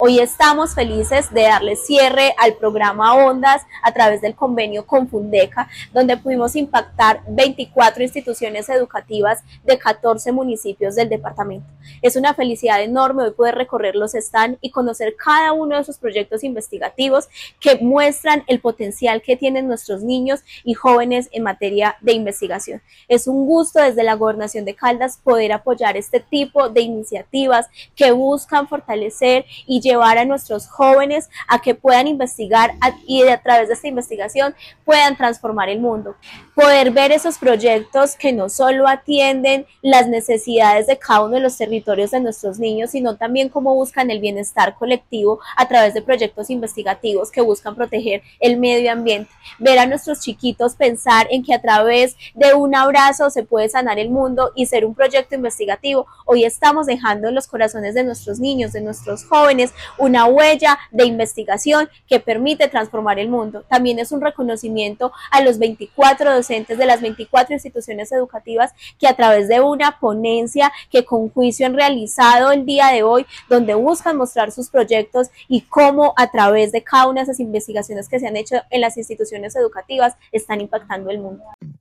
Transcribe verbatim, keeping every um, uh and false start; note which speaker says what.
Speaker 1: Hoy estamos felices de darle cierre al programa Ondas a través del convenio con Fundeca, donde pudimos impactar veinticuatro instituciones educativas de catorce municipios del departamento. Es una felicidad enorme hoy poder recorrer los stands y conocer cada uno de sus proyectos investigativos que muestran el potencial que tienen nuestros niños y jóvenes en materia de investigación. Es un gusto desde la Gobernación de Caldas poder apoyar este tipo de iniciativas que buscan fortalecer y llevar a nuestros jóvenes a que puedan investigar y a través de esta investigación puedan transformar el mundo. Poder ver esos proyectos que no solo atienden las necesidades de cada uno de los territorios de nuestros niños, sino también cómo buscan el bienestar colectivo a través de proyectos investigativos que buscan proteger el medio ambiente. Ver a nuestros chiquitos pensar en que a través de un abrazo se puede sanar el mundo y ser un proyecto investigativo. Hoy estamos dejando en los corazones de nuestros niños, de nuestros jóvenes, una huella de investigación que permite transformar el mundo. También es un reconocimiento a los veinticuatro docentes de las veinticuatro instituciones educativas que a través de una ponencia que con juicio han realizado el día de hoy, donde buscan mostrar sus proyectos y cómo a través de cada una de esas investigaciones que se han hecho en las instituciones educativas están impactando el mundo.